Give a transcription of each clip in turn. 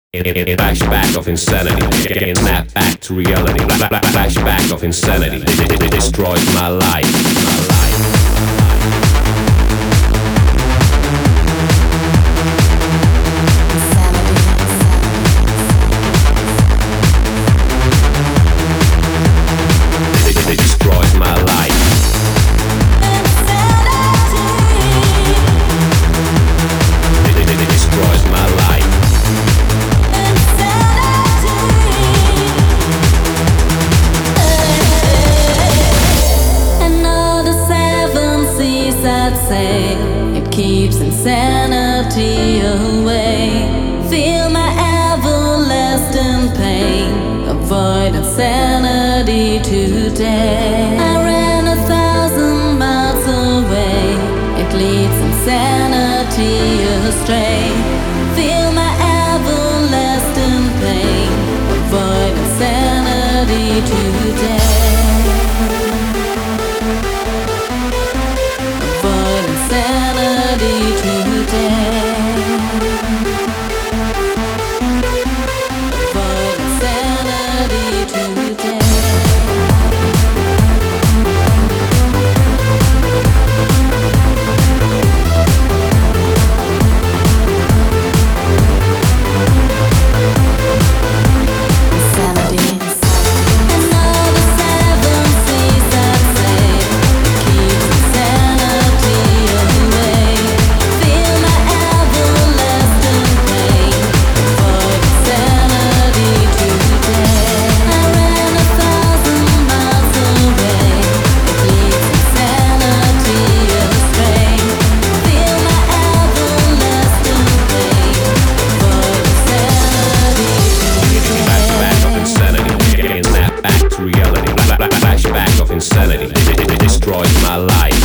Flashback of insanity, getting snap back to reality. Flashback of insanity, it destroys my life. It destroys my life. It destroys my life. I'd say it keeps insanity away. Feel my everlasting pain. Avoid insanity today. I ran 1,000 miles away. It leads insanity astray. Feel my everlasting pain. Avoid insanity today. Insanity today. Avoid insanity today. Insanity. Another 7 seas I'd say it keeps insanity away. Feel my everlasting pain. Avoid insanity today. I ran 1,000 miles away. It leads insanity astray. Feel my everlasting pain. Avoid insanity today. Flashback of insanity, getting snapped back to reality. Flashback of insanity, it destroys my life.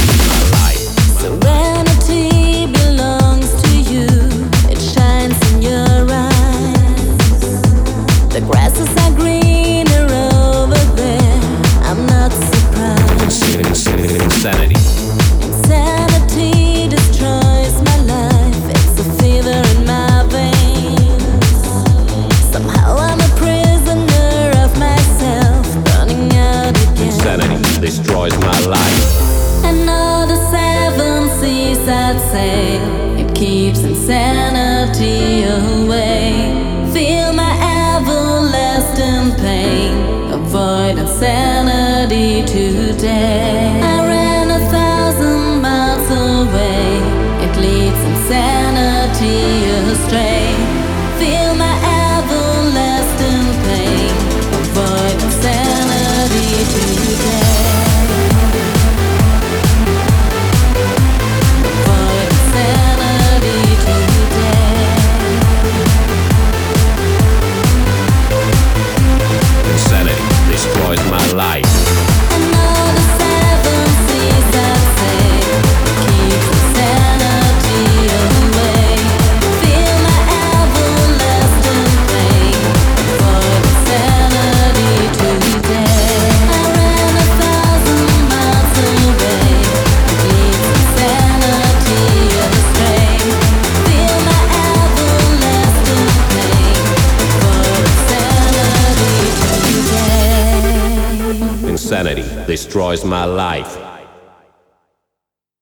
Serenity belongs to you. It shines in your eyes. The grasses are greener over there. I'm not surprised. Insanity. Insanity destroys my life. It's a fever in my veins. Somehow I'm a prisoner of myself, running out again. Insanity destroys my life. Another 7 seas I'd say it keeps insanity away. Feel my everlasting pain. Avoid insanity today. I ran 1,000 miles away. It leads insanity astray. Feel my everlasting pain. Avoid insanity today. Avoid insanity today. Insanity destroys my life. Another 7 seas I'd say keeps insanity away. Feel my everlasting pain. Avoid insanity today. I ran 1,000 miles away. It leads insanity astray. Feel my everlasting pain. Avoid insanity today. Insanity destroys my life.